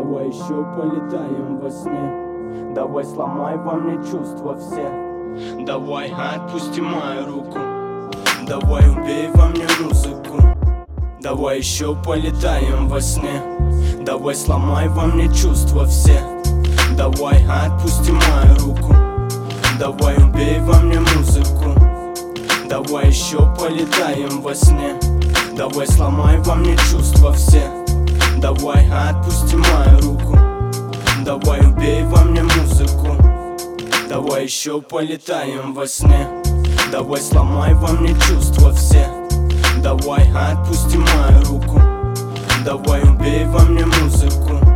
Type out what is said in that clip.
Давай еще полетаем во сне. Давай сломай во мне чувства все. Давай отпусти мою руку. Давай убей во мне музыку. Давай еще полетаем во сне. Давай сломай во мне чувства все. Давай отпусти мою руку. Давай убей во мне музыку. Давай еще полетаем во сне. Давай сломай во мне чувства все. Давай отпусти мою руку. Давай убей во мне музыку. Давай еще полетаем во сне. Давай сломай во мне чувства все. Давай отпусти мою руку. Давай убей во мне музыку.